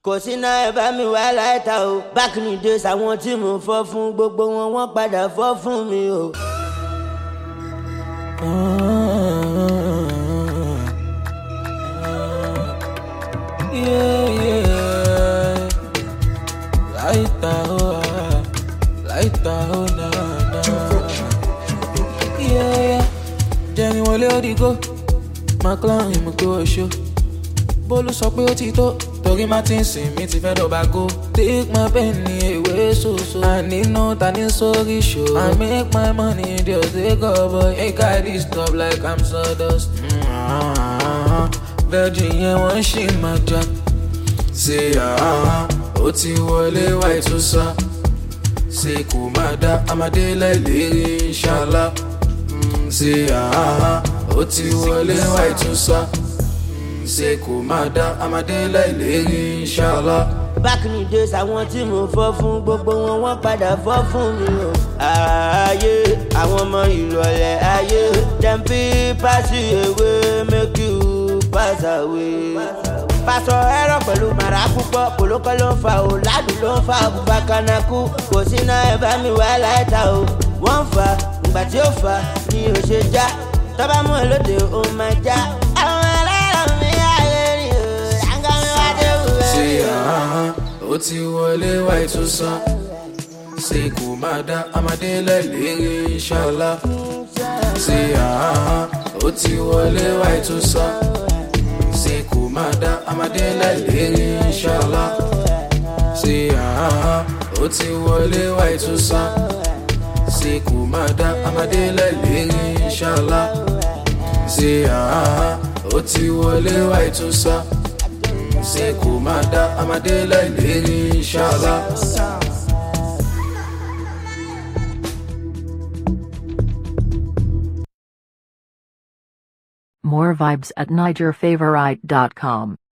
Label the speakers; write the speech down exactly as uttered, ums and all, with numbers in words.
Speaker 1: kò sí náà ẹ bá mi wá láìta o back in the days àwọn tí mo fọ́ fún gbogbo wọn wọ́n padà fọ́ fún mi o.
Speaker 2: Yeah, yeah. Láìta o, láìta o, na na. Yeah, yeah. Jẹ́ni wọlé ó di go, máa clown mo gbé wọ ṣó. Bólú sọ pé ó ti tó, torí má ti ń sìn mí ti fẹ́ dọ̀bà go. Take my pen ní ewé ṣoṣo. Ànínú ta ní sórí ṣó. I make my money just take up boy. Make I this stop like I'm sawdust. Mm-hmm. Virgin yẹn wọ́n ṣì máa jà. Ṣé àá ó ti wọlé wáyé tó sá. Ṣé kò máa dá amadé láìlérí inshallah. Ṣé àá ó ti wọlé wáyé tó sá. Ṣé kò máa dá amadé láìlérí inshallah.
Speaker 1: back in the days àwọn tí mo fọ́ fún gbogbo wọn wọ́n padà fọ́ fún mi o. Ayé àwọn ọmọ ìrọ̀lẹ́ ayé dem fit pass you away make you pass away. Pásọ ẹ̀rọ pẹ̀lú màrà púpọ̀ kòlókọ́ ló ń fa o ládùn ló ń fa bùbákanákú kò sí náà ẹ bá mi wá láìta o. Wọ́n ń fa ìgbà tí ó fa ni ò ṣe já tọ́ba mú ẹ lóde ó máa já. Àwọn ẹlẹ́rọ mi ayé ni o ṣàǹgá mi wá dé wúwo.
Speaker 2: Ṣé àá ó ti wọlé wáyé tó sá. Ṣé kò máa dá amadé láìlérí inshallah. Ṣé àá ó ti wọlé wáyé tó sá. Ṣé kò máa dá amadé láìlérí inshallah. Ṣé àá ó ti wọlé wáyé tó sá. Ṣé kò máa dá amadé láìlérí inshallah. Ṣé àá ó ti wọlé wáyé tó sá. Ṣé kò máa dá amadé láìlérí inshallah.
Speaker 3: More vibes at niger favorite dot com.